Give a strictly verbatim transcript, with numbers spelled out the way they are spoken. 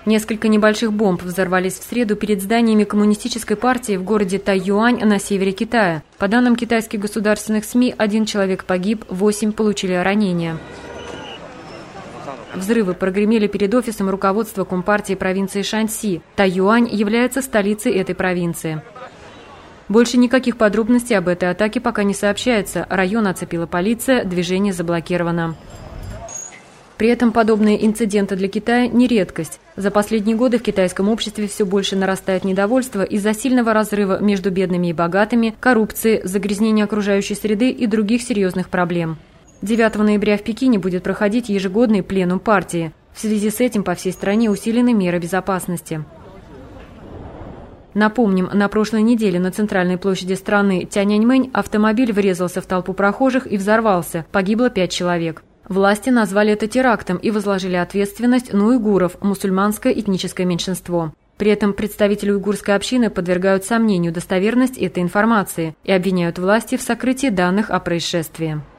Несколько небольших бомб взорвались в среду перед зданиями коммунистической партии в городе Тайюань на севере Китая. По данным китайских государственных СМИ, один человек погиб, восемь получили ранения. Взрывы прогремели перед офисом руководства Компартии провинции Шаньси. Тайюань является столицей этой провинции. Больше никаких подробностей об этой атаке пока не сообщается. Район оцепила полиция, движение заблокировано. При этом подобные инциденты для Китая не редкость. За последние годы в китайском обществе все больше нарастает недовольство из-за сильного разрыва между бедными и богатыми, коррупции, загрязнения окружающей среды и других серьезных проблем. девятого ноября в Пекине будет проходить ежегодный пленум партии. В связи с этим по всей стране усилены меры безопасности. Напомним, на прошлой неделе на центральной площади страны Тяньаньмэнь автомобиль врезался в толпу прохожих и взорвался. Погибло пять человек. Власти назвали это терактом и возложили ответственность на уйгуров, мусульманское этническое меньшинство. При этом представители уйгурской общины подвергают сомнению достоверность этой информации и обвиняют власти в сокрытии данных о происшествии.